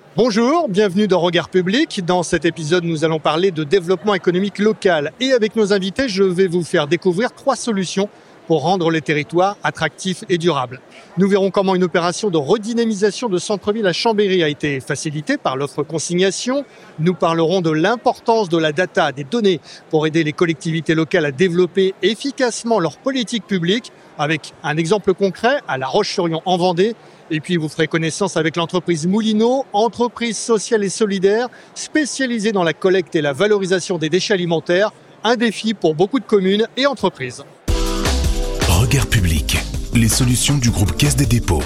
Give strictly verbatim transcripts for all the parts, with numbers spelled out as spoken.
Bonjour, bienvenue dans Regard Public. Dans cet épisode, nous allons parler de développement économique local. Et avec nos invités, je vais vous faire découvrir trois solutions pour rendre les territoires attractifs et durables. Nous verrons comment une opération de redynamisation de centre-ville à Chambéry a été facilitée par l'offre consignation. Nous parlerons de l'importance de la data, des données, pour aider les collectivités locales à développer efficacement leur politique publique, avec un exemple concret à La Roche-sur-Yon en Vendée. Et puis, vous ferez connaissance avec l'entreprise Moulineau, entreprise sociale et solidaire, spécialisée dans la collecte et la valorisation des déchets alimentaires, un défi pour beaucoup de communes et entreprises. Regard Public, les solutions du groupe Caisse des Dépôts.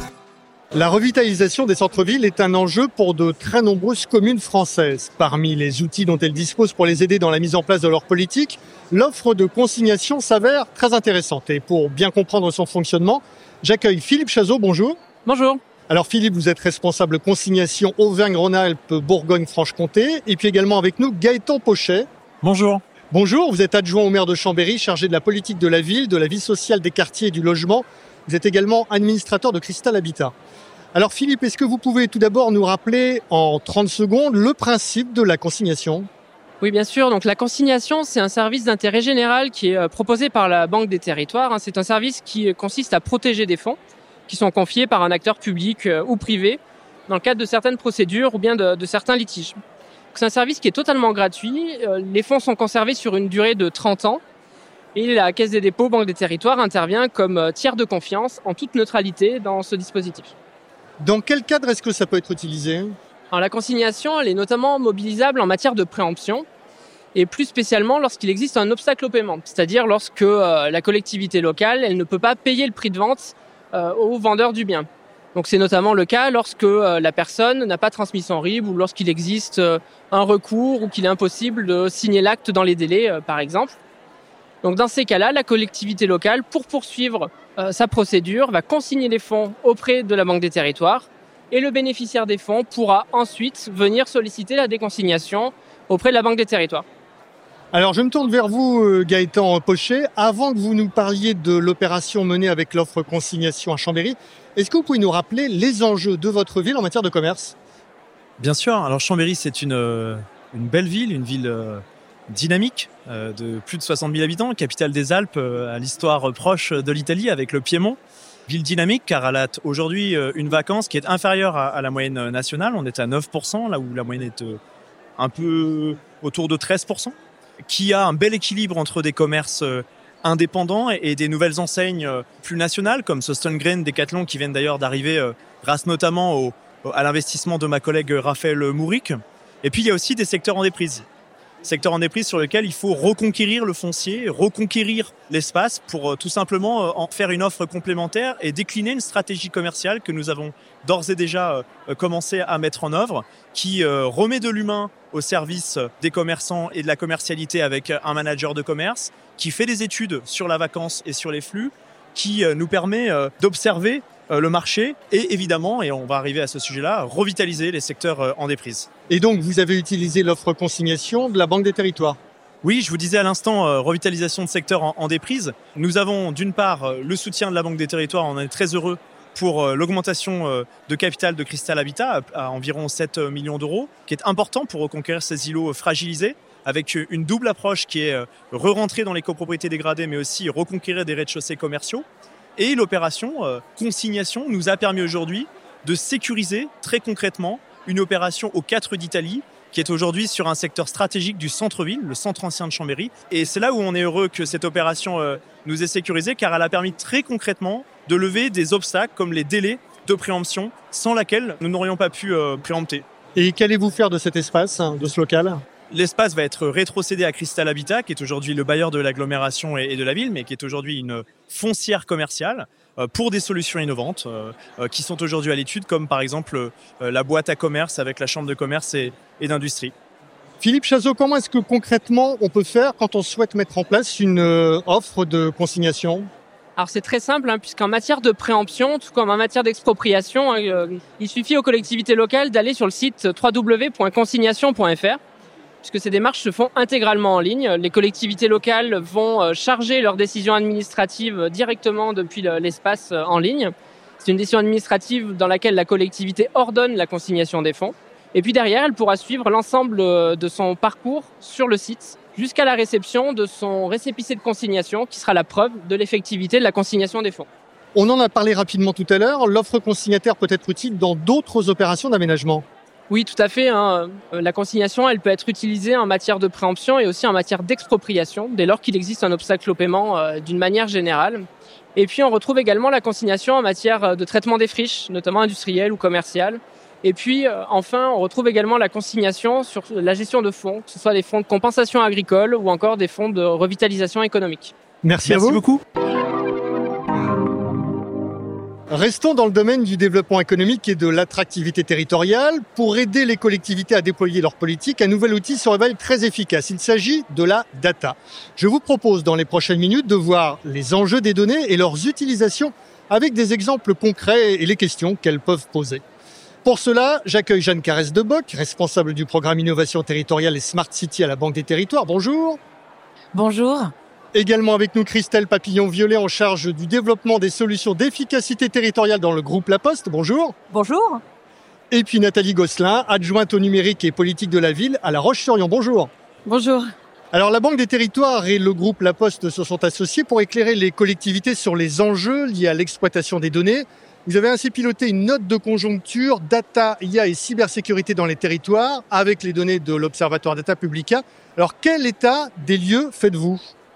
La revitalisation des centres-villes est un enjeu pour de très nombreuses communes françaises. Parmi les outils dont elles disposent pour les aider dans la mise en place de leur politique, l'offre de consignation s'avère très intéressante. Et pour bien comprendre son fonctionnement, j'accueille Philippe Chazot, bonjour. Bonjour. Alors Philippe, vous êtes responsable consignation Auvergne-Rhône-Alpes, Bourgogne-Franche-Comté. Et puis également avec nous, Gaëtan Pochet. Bonjour. Bonjour, vous êtes adjoint au maire de Chambéry, chargé de la politique de la ville, de la vie sociale des quartiers et du logement. Vous êtes également administrateur de Cristal Habitat. Alors Philippe, est-ce que vous pouvez tout d'abord nous rappeler en trente secondes le principe de la consignation ? Oui, bien sûr. Donc la consignation, c'est un service d'intérêt général qui est proposé par la Banque des Territoires. C'est un service qui consiste à protéger des fonds qui sont confiés par un acteur public ou privé dans le cadre de certaines procédures ou bien de, de certains litiges. C'est un service qui est totalement gratuit. Les fonds sont conservés sur une durée de trente ans. Et la Caisse des Dépôts, Banque des Territoires, intervient comme tiers de confiance en toute neutralité dans ce dispositif. Dans quel cadre est-ce que ça peut être utilisé ? Alors, la consignation, elle est notamment mobilisable en matière de préemption et plus spécialement lorsqu'il existe un obstacle au paiement. C'est-à-dire lorsque euh, la collectivité locale, elle ne peut pas payer le prix de vente euh, au vendeur du bien. Donc c'est notamment le cas lorsque euh, la personne n'a pas transmis son R I B ou lorsqu'il existe euh, un recours ou qu'il est impossible de signer l'acte dans les délais, euh, par exemple. Donc dans ces cas-là, la collectivité locale, pour poursuivre euh, sa procédure, va consigner les fonds auprès de la Banque des Territoires et le bénéficiaire des fonds pourra ensuite venir solliciter la déconsignation auprès de la Banque des Territoires. Alors je me tourne vers vous, Gaëtan Pochet. Avant que vous nous parliez de l'opération menée avec l'offre consignation à Chambéry, est-ce que vous pouvez nous rappeler les enjeux de votre ville en matière de commerce ? Bien sûr. Alors Chambéry, c'est une, une belle ville, une ville dynamique euh, de plus de soixante mille habitants, capitale des Alpes, euh, à l'histoire proche de l'Italie avec le Piémont. Ville dynamique car elle a aujourd'hui une vacance qui est inférieure à, à la moyenne nationale. On est à neuf pour cent, là où la moyenne est euh, un peu autour de treize pour cent. Qui a un bel équilibre entre des commerces euh, indépendants et, et des nouvelles enseignes euh, plus nationales comme Sostengren, Decathlon qui viennent d'ailleurs d'arriver euh, grâce notamment au, à l'investissement de ma collègue Raphaël Mouric. Et puis il y a aussi des secteurs en déprise. Secteur en déprise sur lequel il faut reconquérir le foncier, reconquérir l'espace pour euh, tout simplement euh, en faire une offre complémentaire et décliner une stratégie commerciale que nous avons d'ores et déjà euh, commencé à mettre en œuvre, qui euh, remet de l'humain au service des commerçants et de la commercialité avec un manager de commerce, qui fait des études sur la vacance et sur les flux, qui euh, nous permet euh, d'observer euh, le marché et évidemment, et on va arriver à ce sujet-là, revitaliser les secteurs euh, en déprise. Et donc, vous avez utilisé l'offre consignation de la Banque des Territoires ? Oui, je vous disais à l'instant, euh, revitalisation de secteurs en, en déprise. Nous avons d'une part euh, le soutien de la Banque des Territoires, on en est très heureux pour euh, l'augmentation euh, de capital de Cristal Habitat à, à environ sept millions d'euros, qui est important pour reconquérir ces îlots fragilisés, avec une double approche qui est euh, re-rentrer dans les copropriétés dégradées, mais aussi reconquérir des rez-de-chaussée commerciaux. Et l'opération euh, consignation nous a permis aujourd'hui de sécuriser très concrètement une opération aux quatre rues d'Italie, qui est aujourd'hui sur un secteur stratégique du centre-ville, le centre ancien de Chambéry. Et c'est là où on est heureux que cette opération euh, nous ait sécurisé, car elle a permis très concrètement de lever des obstacles comme les délais de préemption, sans laquelle nous n'aurions pas pu euh, préempter. Et qu'allez-vous faire de cet espace, de ce local ? L'espace va être rétrocédé à Cristal Habitat, qui est aujourd'hui le bailleur de l'agglomération et de la ville, mais qui est aujourd'hui une foncière commerciale pour des solutions innovantes qui sont aujourd'hui à l'étude, comme par exemple la boîte à commerce avec la chambre de commerce et, et d'industrie. Philippe Chazot, comment est-ce que concrètement on peut faire quand on souhaite mettre en place une offre de consignation ? Alors c'est très simple, hein, puisqu'en matière de préemption, tout comme en matière d'expropriation, euh, il suffit aux collectivités locales d'aller sur le site w w w point consignation point f r, puisque ces démarches se font intégralement en ligne. Les collectivités locales vont charger leurs décisions administratives directement depuis l'espace en ligne. C'est une décision administrative dans laquelle la collectivité ordonne la consignation des fonds. Et puis derrière, elle pourra suivre l'ensemble de son parcours sur le site jusqu'à la réception de son récépissé de consignation qui sera la preuve de l'effectivité de la consignation des fonds. On en a parlé rapidement tout à l'heure, l'offre consignataire peut être utile dans d'autres opérations d'aménagement. Oui, tout à fait. Hein. La consignation, elle peut être utilisée en matière de préemption et aussi en matière d'expropriation, dès lors qu'il existe un obstacle au paiement euh, d'une manière générale. Et puis, on retrouve également la consignation en matière de traitement des friches, notamment industrielles ou commerciales. Et puis, euh, enfin, on retrouve également la consignation sur la gestion de fonds, que ce soit des fonds de compensation agricole ou encore des fonds de revitalisation économique. Merci, Merci à vous. beaucoup. Restons dans le domaine du développement économique et de l'attractivité territoriale. Pour aider les collectivités à déployer leur politique, un nouvel outil se révèle très efficace. Il s'agit de la data. Je vous propose dans les prochaines minutes de voir les enjeux des données et leurs utilisations avec des exemples concrets et les questions qu'elles peuvent poser. Pour cela, j'accueille Jeanne Carès-Deboc, responsable du programme Innovation Territoriale et Smart City à la Banque des Territoires. Bonjour. Bonjour. Également avec nous Christelle Papillon-Violet en charge du développement des solutions d'efficacité territoriale dans le groupe La Poste. Bonjour. Bonjour. Et puis Nathalie Gosselin, adjointe au numérique et politique de la ville à La Roche-sur-Yon. Bonjour. Bonjour. Alors la Banque des Territoires et le groupe La Poste se sont associés pour éclairer les collectivités sur les enjeux liés à l'exploitation des données. Vous avez ainsi piloté une note de conjoncture data, I A et cybersécurité dans les territoires avec les données de l'Observatoire Data Publica. Alors quel état des lieux faites-vous ?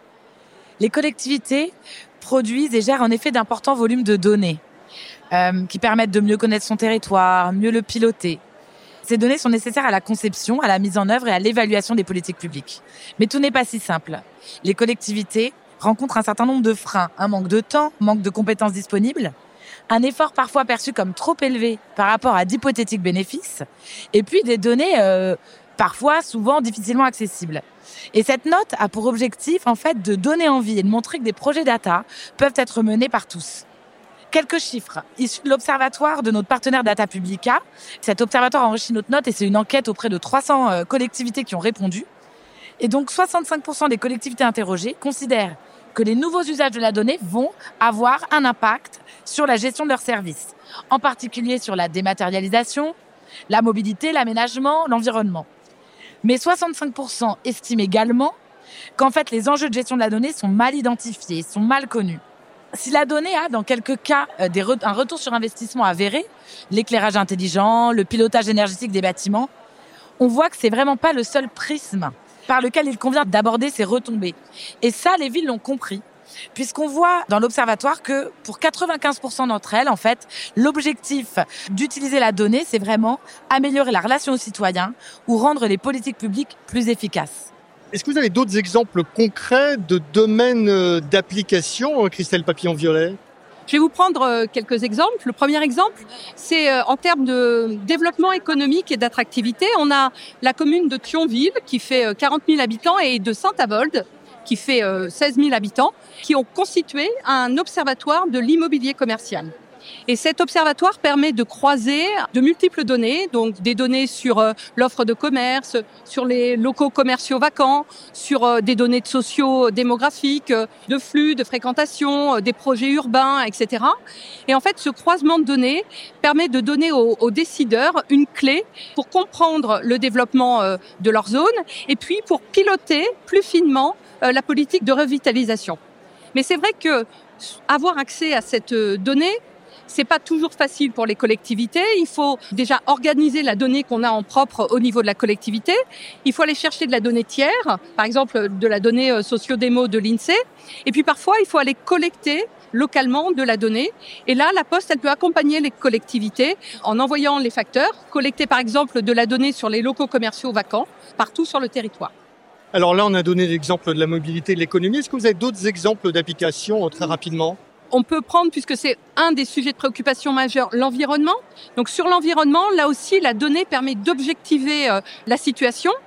Les collectivités produisent et gèrent en effet d'importants volumes de données euh, qui permettent de mieux connaître son territoire, mieux le piloter. Ces données sont nécessaires à la conception, à la mise en œuvre et à l'évaluation des politiques publiques. Mais tout n'est pas si simple. Les collectivités rencontrent un certain nombre de freins, un manque de temps, manque de compétences disponibles, un effort parfois perçu comme trop élevé par rapport à d'hypothétiques bénéfices, et puis des données euh, parfois souvent difficilement accessibles. Et cette note a pour objectif, en fait, de donner envie et de montrer que des projets data peuvent être menés par tous. Quelques chiffres issus de l'observatoire de notre partenaire Data Publica. Cet observatoire enrichit notre note et c'est une enquête auprès de trois cents collectivités qui ont répondu. Et donc, soixante-cinq pour cent des collectivités interrogées considèrent que les nouveaux usages de la donnée vont avoir un impact sur la gestion de leurs services, en particulier sur la dématérialisation, la mobilité, l'aménagement, l'environnement. Mais soixante-cinq pour cent estiment également qu'en fait, les enjeux de gestion de la donnée sont mal identifiés, sont mal connus. Si la donnée a, dans quelques cas, des re- un retour sur investissement avéré, l'éclairage intelligent, le pilotage énergétique des bâtiments, on voit que c'est vraiment pas le seul prisme par lequel il convient d'aborder ces retombées. Et ça, les villes l'ont compris. Puisqu'on voit dans l'observatoire que pour quatre-vingt-quinze pour cent d'entre elles, en fait, l'objectif d'utiliser la donnée, c'est vraiment améliorer la relation aux citoyens ou rendre les politiques publiques plus efficaces. Est-ce que vous avez d'autres exemples concrets de domaines d'application, Christelle Papillon-Violet ? Je vais vous prendre quelques exemples. Le premier exemple, c'est en termes de développement économique et d'attractivité. On a la commune de Thionville qui fait quarante mille habitants et de Saint-Avold qui fait seize mille habitants, qui ont constitué un observatoire de l'immobilier commercial. Et cet observatoire permet de croiser de multiples données, donc des données sur euh, l'offre de commerce, sur les locaux commerciaux vacants, sur euh, des données socio-démographiques, euh, de flux, de fréquentation, euh, des projets urbains, et cetera. Et en fait, ce croisement de données permet de donner aux, aux décideurs une clé pour comprendre le développement euh, de leur zone et puis pour piloter plus finement euh, la politique de revitalisation. Mais c'est vrai que avoir accès à cette euh, donnée, c'est pas toujours facile pour les collectivités. Il faut déjà organiser la donnée qu'on a en propre au niveau de la collectivité. Il faut aller chercher de la donnée tiers, par exemple de la donnée socio-démo de l'INSEE. Et puis parfois, il faut aller collecter localement de la donnée. Et là, la Poste, elle peut accompagner les collectivités en envoyant les facteurs, collecter par exemple de la donnée sur les locaux commerciaux vacants partout sur le territoire. Alors là, on a donné l'exemple de la mobilité et de l'économie. Est-ce que vous avez d'autres exemples d'applications très rapidement ? On peut prendre, puisque c'est un des sujets de préoccupation majeurs, l'environnement. Donc sur l'environnement, là aussi, la donnée permet d'objectiver euh, la situation.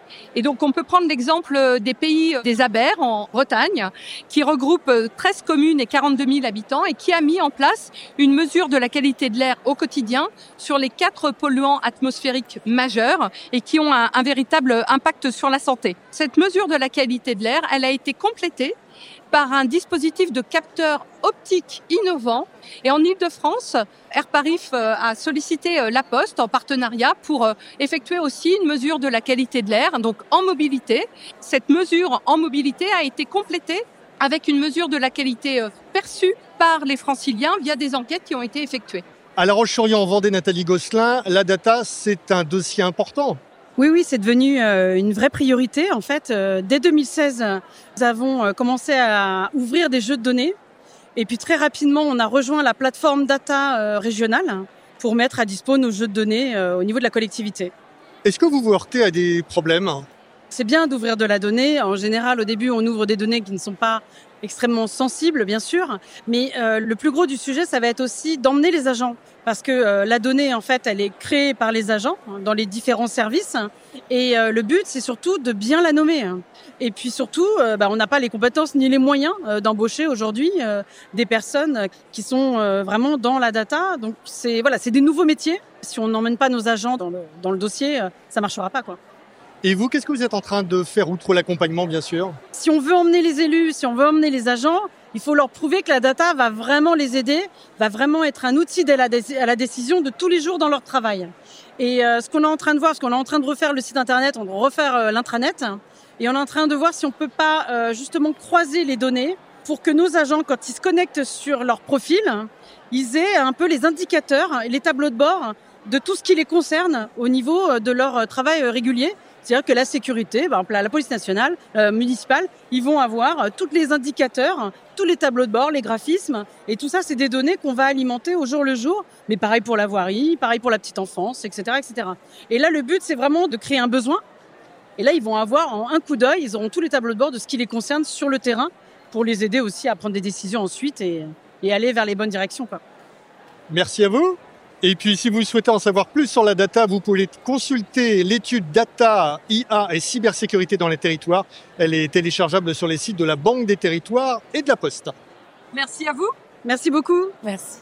Et donc, on peut prendre l'exemple des pays des Abers en Bretagne, qui regroupe treize communes et quarante-deux mille habitants et qui a mis en place une mesure de la qualité de l'air au quotidien sur les quatre polluants atmosphériques majeurs et qui ont un, un véritable impact sur la santé. Cette mesure de la qualité de l'air, elle a été complétée par un dispositif de capteur optique innovant. Et en Ile-de-France, Airparif a sollicité La Poste en partenariat pour effectuer aussi une mesure de la qualité de l'air, donc en mobilité. Cette mesure en mobilité a été complétée avec une mesure de la qualité perçue par les franciliens via des enquêtes qui ont été effectuées. À La Roche-sur-Yon, en Vendée, Nathalie Gosselin, la data, c'est un dossier important. Oui, oui, c'est devenu euh, une vraie priorité. En fait, euh, dès deux mille seize, nous avons euh, commencé à ouvrir des jeux de données. Et puis très rapidement, on a rejoint la plateforme data euh, régionale pour mettre à dispo nos jeux de données euh, au niveau de la collectivité. Est-ce que vous vous heurtez à des problèmes ? C'est bien d'ouvrir de la donnée. En général, au début, on ouvre des données qui ne sont pas extrêmement sensibles, bien sûr. Mais euh, le plus gros du sujet, ça va être aussi d'emmener les agents. Parce que euh, la donnée, en fait, elle est créée par les agents hein, dans les différents services. Et euh, le but, c'est surtout de bien la nommer. Et puis surtout, euh, bah, on n'a pas les compétences ni les moyens euh, d'embaucher aujourd'hui euh, des personnes qui sont euh, vraiment dans la data. Donc, c'est voilà, c'est des nouveaux métiers. Si on n'emmène pas nos agents dans le, dans le dossier, euh, ça marchera pas, quoi. Et vous, qu'est-ce que vous êtes en train de faire outre l'accompagnement, bien sûr ? Si on veut emmener les élus, si on veut emmener les agents, il faut leur prouver que la data va vraiment les aider, va vraiment être un outil à la, dé- à la décision de tous les jours dans leur travail. Et euh, ce qu'on est en train de voir, ce qu'on est en train de refaire le site internet, on va refaire euh, l'intranet, et on est en train de voir si on peut pas euh, justement croiser les données pour que nos agents, quand ils se connectent sur leur profil, ils aient un peu les indicateurs et les tableaux de bord de tout ce qui les concerne au niveau de leur travail régulier. C'est-à-dire que la sécurité, par exemple la police nationale, euh, municipale, ils vont avoir euh, tous les indicateurs, tous les tableaux de bord, les graphismes, et tout ça, c'est des données qu'on va alimenter au jour le jour. Mais pareil pour la voirie, pareil pour la petite enfance, et cetera, et cetera. Et là, le but, c'est vraiment de créer un besoin. Et là, ils vont avoir en un coup d'œil, ils auront tous les tableaux de bord de ce qui les concerne sur le terrain pour les aider aussi à prendre des décisions ensuite et, et aller vers les bonnes directions, quoi. Merci à vous. Et puis, si vous souhaitez en savoir plus sur la data, vous pouvez consulter l'étude Data, I A et cybersécurité dans les territoires. Elle est téléchargeable sur les sites de la Banque des territoires et de la Poste. Merci à vous. Merci beaucoup. Merci.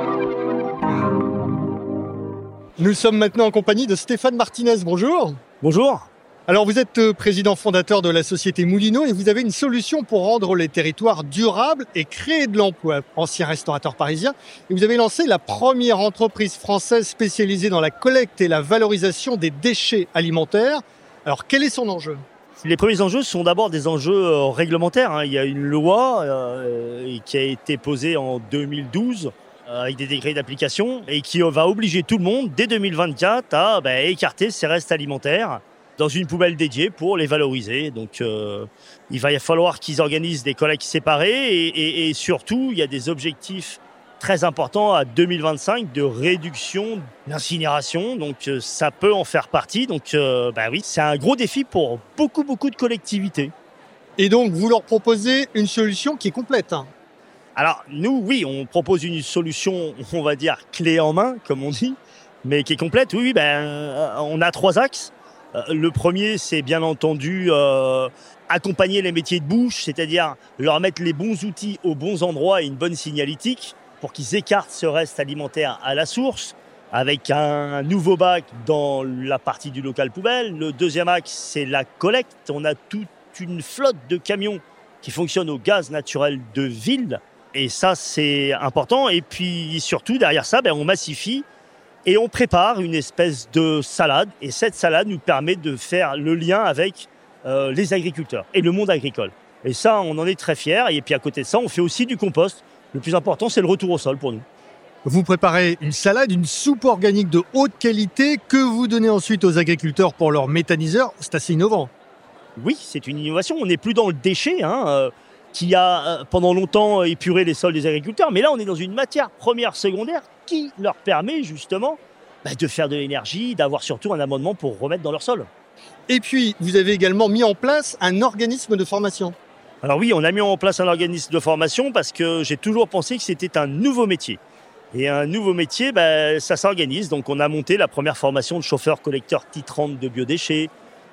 Nous sommes maintenant en compagnie de Stéphane Martinez. Bonjour. Bonjour. Alors, vous êtes président fondateur de la société Moulineau et vous avez une solution pour rendre les territoires durables et créer de l'emploi. Ancien restaurateur parisien, et vous avez lancé la première entreprise française spécialisée dans la collecte et la valorisation des déchets alimentaires. Alors, quel est son enjeu ? Les premiers enjeux sont d'abord des enjeux euh, réglementaires. Hein. Il y a une loi euh, qui a été posée en deux mille douze euh, avec des décrets d'application et qui va obliger tout le monde, dès deux mille vingt-quatre, à bah, écarter ces restes alimentaires dans une poubelle dédiée pour les valoriser. Donc, euh, il va y falloir qu'ils organisent des collectes séparées et, et, et surtout, il y a des objectifs très importants à deux mille vingt-cinq de réduction d'incinération. Donc, euh, ça peut en faire partie. Donc, euh, bah oui, c'est un gros défi pour beaucoup, beaucoup de collectivités. Et donc, vous leur proposez une solution qui est complète, hein. Alors, nous, oui, on propose une solution, on va dire, clé en main, comme on dit, mais qui est complète. Oui, oui, ben, on a trois axes. Le premier, c'est bien entendu euh, accompagner les métiers de bouche, c'est-à-dire leur mettre les bons outils aux bons endroits et une bonne signalétique pour qu'ils écartent ce reste alimentaire à la source, avec un nouveau bac dans la partie du local poubelle. Le deuxième axe, c'est la collecte. On a toute une flotte de camions qui fonctionnent au gaz naturel de ville, et ça, c'est important. Et puis surtout, derrière ça, ben, on massifie et on prépare une espèce de salade. Et cette salade nous permet de faire le lien avec euh, les agriculteurs et le monde agricole. Et ça, on en est très fiers. Et puis à côté de ça, on fait aussi du compost. Le plus important, c'est le retour au sol pour nous. Vous préparez une salade, une soupe organique de haute qualité que vous donnez ensuite aux agriculteurs pour leur méthaniseur. C'est assez innovant. Oui, c'est une innovation. On n'est plus dans le déchet, hein, euh, qui a euh, pendant longtemps épuré les sols des agriculteurs. Mais là, on est dans une matière première secondaire qui leur permet justement bah, de faire de l'énergie, d'avoir surtout un amendement pour remettre dans leur sol. Et puis, vous avez également mis en place un organisme de formation. Alors oui, on a mis en place un organisme de formation parce que j'ai toujours pensé que c'était un nouveau métier. Et un nouveau métier, bah, ça s'organise. Donc on a monté la première formation de chauffeur collecteur titrante de biodéchets.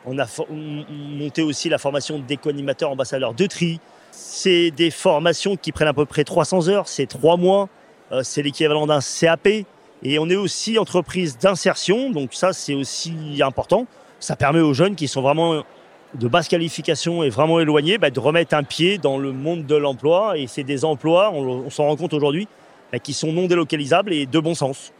On a for- monté aussi la formation d'éco-animateurs ambassadeurs de tri. C'est des formations qui prennent à peu près trois cents heures, c'est trois mois, euh, c'est l'équivalent d'un C A P. Et on est aussi entreprise d'insertion, donc ça c'est aussi important. Ça permet aux jeunes qui sont vraiment de basse qualification et vraiment éloignés bah, de remettre un pied dans le monde de l'emploi. Et c'est des emplois, on, on s'en rend compte aujourd'hui, bah, qui sont non délocalisables et de bon sens.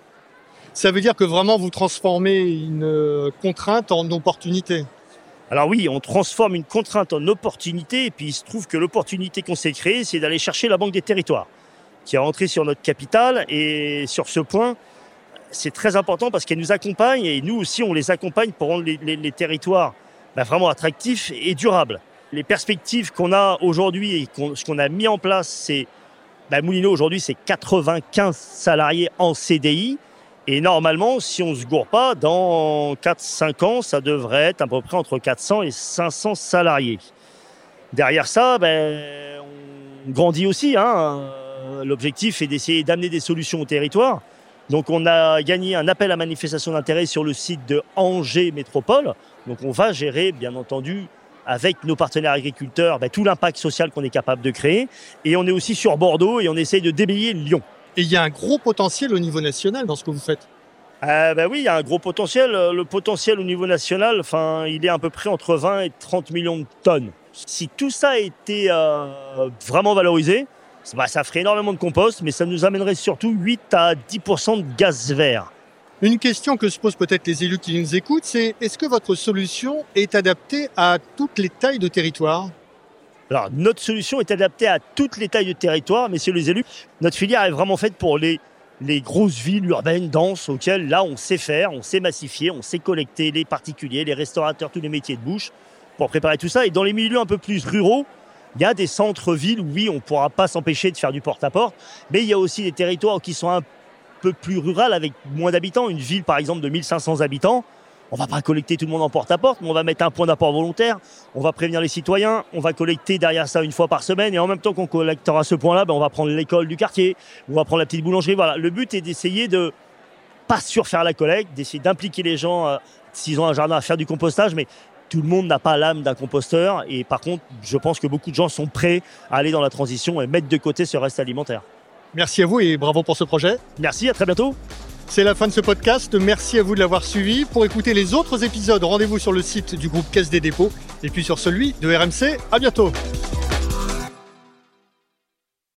Ça veut dire que vraiment vous transformez une contrainte en opportunité. Alors oui, on transforme une contrainte en opportunité et puis il se trouve que l'opportunité qu'on s'est créée, c'est d'aller chercher la Banque des Territoires qui est rentrée sur notre capitale. Et sur ce point, c'est très important parce qu'elle nous accompagne et nous aussi, on les accompagne pour rendre les, les, les territoires bah, vraiment attractifs et durables. Les perspectives qu'on a aujourd'hui et qu'on, ce qu'on a mis en place, c'est bah, Moulineau aujourd'hui, c'est quatre-vingt-quinze salariés en C D I. Et normalement, si on ne se gourre pas, dans quatre à cinq ans, ça devrait être à peu près entre quatre cents et cinq cents salariés. Derrière ça, ben, on grandit aussi. Hein. L'objectif est d'essayer d'amener des solutions au territoire. Donc on a gagné un appel à manifestation d'intérêt sur le site de Angers Métropole. Donc on va gérer, bien entendu, avec nos partenaires agriculteurs, ben, tout l'impact social qu'on est capable de créer. Et on est aussi sur Bordeaux et on essaye de déblayer Lyon. Et il y a un gros potentiel au niveau national dans ce que vous faites. Euh, ben oui, il y a un gros potentiel. Le potentiel au niveau national, enfin, il est à peu près entre vingt et trente millions de tonnes. Si tout ça était euh, vraiment valorisé, bah, ça ferait énormément de compost, mais ça nous amènerait surtout huit à dix pour cent de gaz vert. Une question que se posent peut-être les élus qui nous écoutent, c'est est-ce que votre solution est adaptée à toutes les tailles de territoire ? Alors, notre solution est adaptée à toutes les tailles de territoire, messieurs les élus. Notre filière est vraiment faite pour les, les grosses villes urbaines, denses, auxquelles, là, on sait faire, on sait massifier, on sait collecter les particuliers, les restaurateurs, tous les métiers de bouche, pour préparer tout ça. Et dans les milieux un peu plus ruraux, il y a des centres-villes où, oui, on ne pourra pas s'empêcher de faire du porte-à-porte, mais il y a aussi des territoires qui sont un peu plus ruraux, avec moins d'habitants. Une ville, par exemple, de mille cinq cents habitants, on va pas collecter tout le monde en porte-à-porte, mais on va mettre un point d'apport volontaire, on va prévenir les citoyens, on va collecter derrière ça une fois par semaine, et en même temps qu'on collectera ce point-là, ben on va prendre l'école du quartier, on va prendre la petite boulangerie. Voilà. Le but est d'essayer de pas surfaire la collecte, d'essayer d'impliquer les gens, euh, s'ils ont un jardin, à faire du compostage, mais tout le monde n'a pas l'âme d'un composteur, et par contre, je pense que beaucoup de gens sont prêts à aller dans la transition et mettre de côté ce reste alimentaire. Merci à vous et bravo pour ce projet. Merci, à très bientôt. C'est la fin de ce podcast. Merci à vous de l'avoir suivi. Pour écouter les autres épisodes, rendez-vous sur le site du groupe Caisse des Dépôts et puis sur celui de R M C. À bientôt.